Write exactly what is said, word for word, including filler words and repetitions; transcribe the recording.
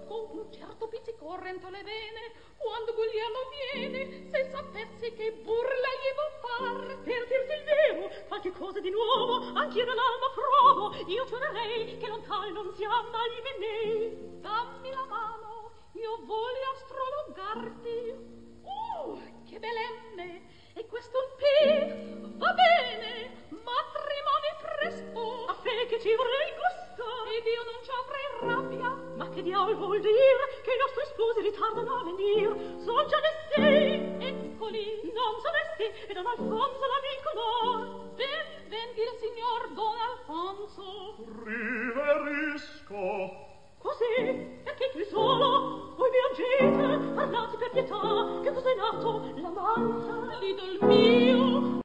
con un certo pizzicorrente alle vene, quando Guglielmo viene, se sapessi che burla gli vo far. Per dirti il vero, qualche cosa di nuovo, anch'io nell'alma provo, io giurerei che lontano non siamo mai venei. Dammi la mano, io voglio astrologarti. Uh, che bell'emme! E questo un P va bene, matrimoni presto. A fe che ci vorrei gusto, ed io non ci avrei rabbia. Ma che diavolo vuol dire che i nostri sposi ritardano a venir? Son già destì, eccoli, non sapessi, e don Alfonso l'amico no. Ben venga il signor don Alfonso. Riverisco. Così, perché qui solo voi piangete, parlate per pietà, che cos'è nato? La manza, l'idol mio.